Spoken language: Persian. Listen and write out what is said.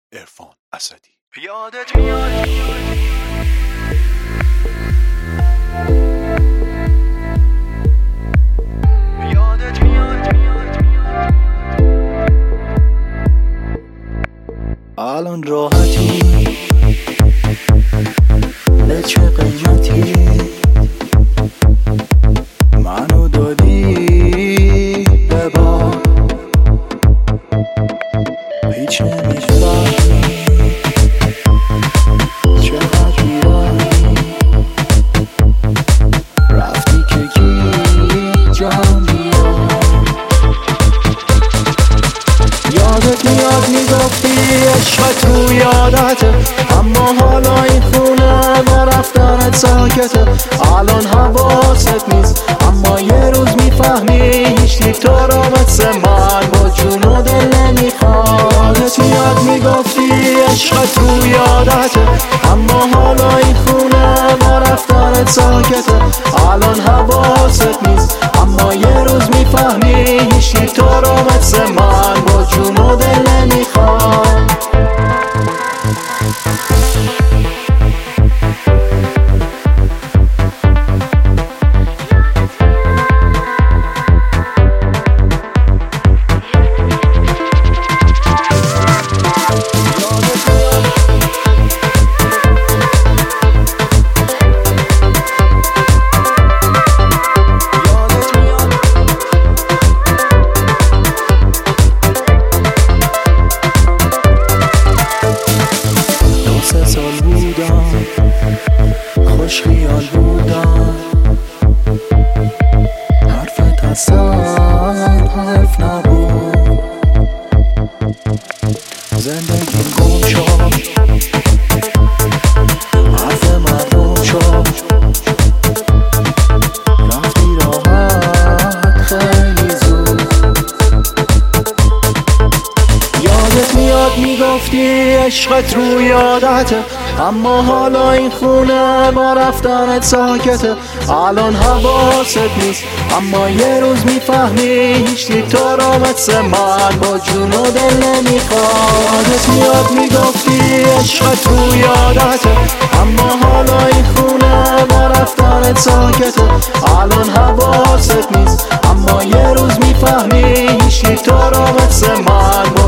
عرفان اسدی. یادت میاد الان راحتی به چه قیمتی منو دادی به باد، هیچ نمیفهمی چقدر میرمی، رفتی که کی جام بیاد. یادت میاد میگفتی عشق تو یادته، اما حالا این خونه با رفتنت ساکته. الان حواست نیست اما یه روز میفهمی هیچ تو رو مثل من با جون و دل نمیخواد. یادت میاد میگفتی عشق تو یادته، اما حالا این خونه با رفتنت ساکته. الان حواست نیست اما یه روز میفهمی هیچ تو رو مثل من با جون و دل نمیخواد. سال بودم خوش خیال بودم، حرفت اصلا حرف نبود. زندگی گم شد، حرف مردم شد، رفتی راحت خیلی زود. یادت میاد میگفتی عشقت رو یادته، اما حالا این خونه با رفتنت ساکته. الان حواست نیست اما یه روز میفهمی هیچ تو رو مثل من با جون و دل نمیخواد. یادت میاد میگفتی عشقت رو یادته، اما حالا این خونه با رفتنت ساکته. الان حواست نیست اما یه روز میفهمی هیچ تو رو مثل من